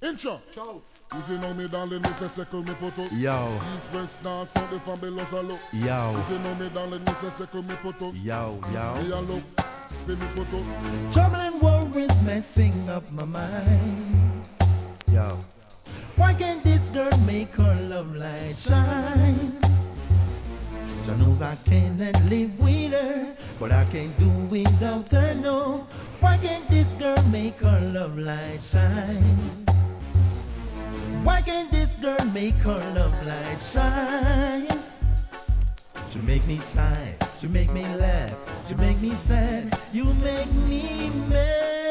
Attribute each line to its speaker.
Speaker 1: Intro. Ciao. If you know me, darling, me say circle me put us.
Speaker 2: Yo,
Speaker 1: East, west, north, south, the fabulous a look.
Speaker 2: yo,
Speaker 1: If you know me, darling, me say circle me put us.
Speaker 2: yo,
Speaker 1: Me a
Speaker 2: yo.
Speaker 1: look, fi me put us.
Speaker 3: Trouble and worries messing up my mind.
Speaker 2: Yo,
Speaker 3: Why can't this girl make her love light shine? She knows I cannot live with her, but I can't do without her, no. Why can't this girl make her love light shine? Why can't this girl make her love light shine? She make me sigh, she make me laugh, she make me sad, you make me mad.